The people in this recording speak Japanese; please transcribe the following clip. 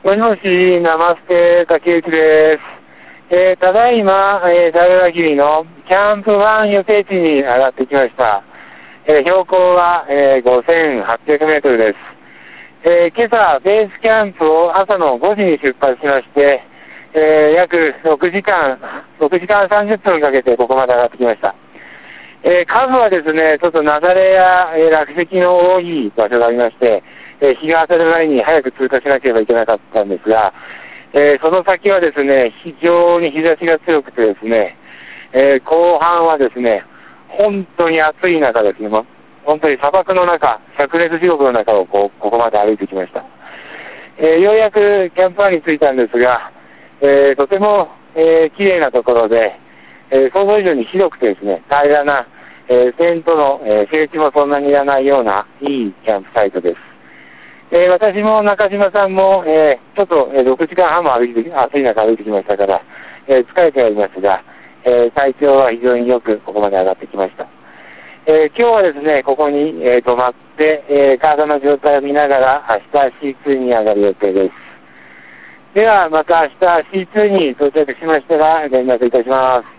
もしもし、ナマステ、竹内です。ただいま、平霧のキャンプ1予定地に上がってきました。標高は、5800メートルです。今朝、ベースキャンプを朝の5時に出発しまして、約6時間30分かけてここまで上がってきました。数はですね、ちょっと雪崩や、落石の多い場所がありまして、日が当たる前に早く通過しなければいけなかったんですが、その先はですね、非常に日差しが強くてですね、後半はですね、本当に暑い中ですね、本当に砂漠の中、灼熱地獄の中をここまで歩いてきました。ようやくキャンプ場に着いたんですが、とても、綺麗なところで、想像以上に広くてですね、平らな、テントの、整地もそんなにいらないようないいキャンプサイトです。私も中島さんも、ちょっと、6時間半も暑い中歩いてきましたから、疲れてはいますが、体調は非常によくここまで上がってきました。今日はですね、ここに、泊まって、体の状態を見ながら明日 C2 に上がる予定です。ではまた明日 C2 に到着しましたら連絡いたします。